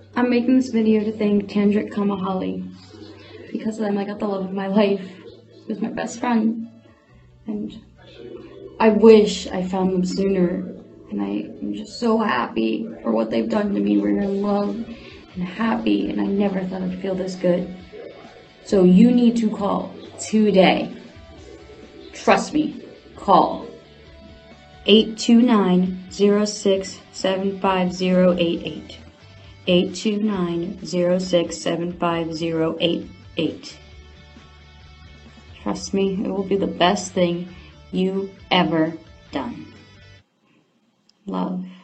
I'm making this video to thank Tandrick Kamahali because of them I got the love of my life. He was my best friend, and I wish I found them sooner. And I'm just so happy for what they've done to me. We're in love and happy, and I never thought I'd feel this good. So you need to call today. Trust me, call 829-06-75088. 829-06-75088. Trust me, it will be the best thing you ever done. Love.